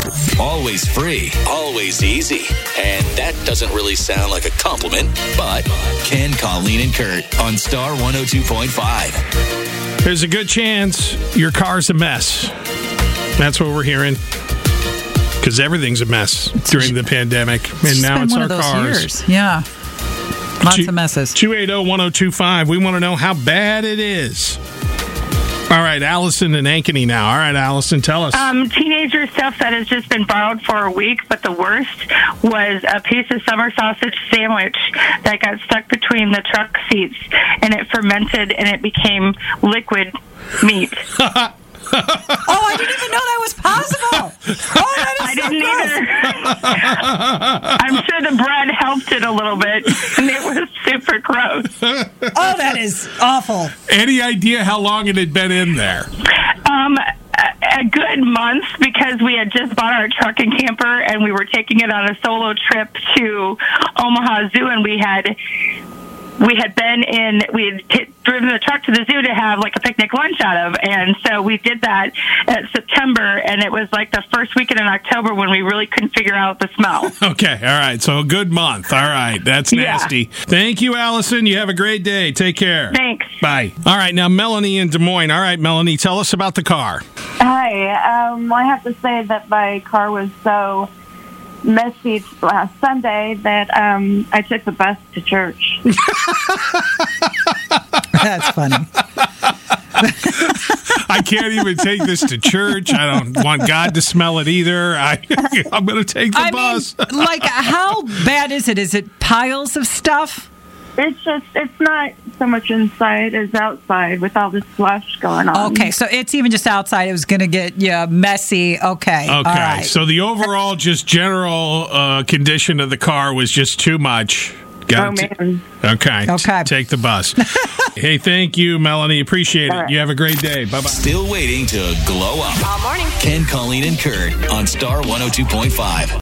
Always free, always easy. And that doesn't really sound like a compliment, but Ken, Colleen, and Kurt on Star 102.5. There's a good chance your car's a mess. That's what we're hearing. Because everything's a mess during the pandemic. And now it's our cars. Years. Yeah. Lots of messes. 280-1025. We want to know how bad it is. All right, Allison and Ankeny now. All right, Allison, tell us. Teenager stuff that has just been borrowed for a week, but the worst was a piece of summer sausage sandwich that got stuck between the truck seats, and it fermented, and it became liquid meat. Oh, I didn't even know that was possible. Oh, that is I didn't either. I'm sure the bread helped it a little bit, and it was super gross. Oh, that is awful. Any idea how long it had been in there? A good month, because we had just bought our truck and camper, and we were taking it on a solo trip to Omaha Zoo, and we had driven the truck to the zoo to have like a picnic lunch out of, and so we did that at September, and it was like the first weekend in October when we really couldn't figure out the smell. Okay, all right, so a good month. All right, that's nasty. Yeah. Thank you, Allison. You have a great day. Take care. Thanks. Bye. All right, now Melanie in Des Moines. All right, Melanie, tell us about the car. Hi. I have to say that my car was so messy last Sunday that I took the bus to church. That's funny. I can't even take this to church. I don't want God to smell it either. I'm going to take the bus. Like, how bad is it? Is it piles of stuff? It's not so much inside as outside with all this slush going on. Okay, so it's even just outside. It was going to get messy. Okay. All right. So the overall just general condition of the car was just too much. Man. Okay. Take the bus. Hey, thank you, Melanie. Appreciate it. Right. You have a great day. Bye-bye. Still waiting to glow up. All morning. Ken, Colleen, and Kurt on Star 102.5.